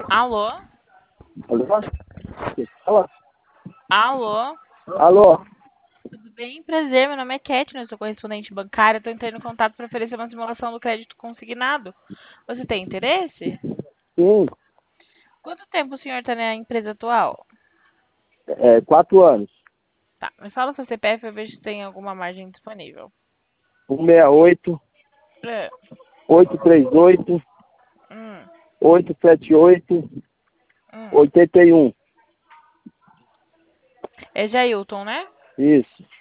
Alô? Alô? Fala. Alô? Alô? Tudo bem? Prazer, meu nome é Cat, eu sou correspondente bancária. Estou entrando em contato para oferecer uma simulação do crédito consignado. Você tem interesse? Sim, Quanto tempo o senhor está na empresa atual? 4 anos. Tá, me fala o seu CPF para ver se tem alguma margem disponível. 168, É. 838, Hum, 878, hum. 81. É Jailton, né? Isso.